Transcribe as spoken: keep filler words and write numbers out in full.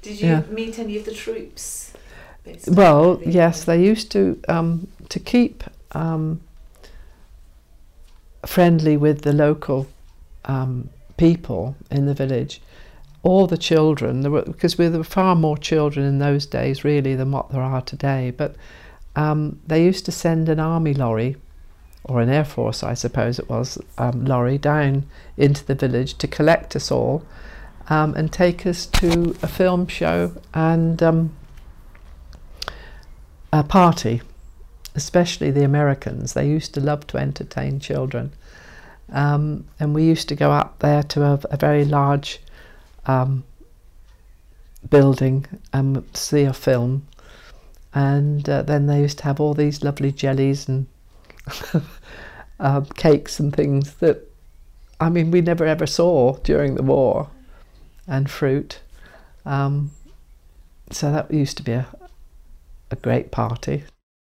Did you Yeah. meet any of the troops? based Well, in the yes, area? they used to um, to keep um, friendly with the local um, people in the village. All the children, there were, because there were far more children in those days, really, than what there are today. But um, they used to send an army lorry, or an Air Force, I suppose it was, um, lorry down into the village to collect us all um, and take us to a film show and um, a party. Especially the Americans, they used to love to entertain children. Um, and we used to go up there to a, a very large um, building and see a film. And uh, then they used to have all these lovely jellies and uh, cakes and things that, I mean, we never ever saw during the war, and fruit. Um, so that used to be a, a great party.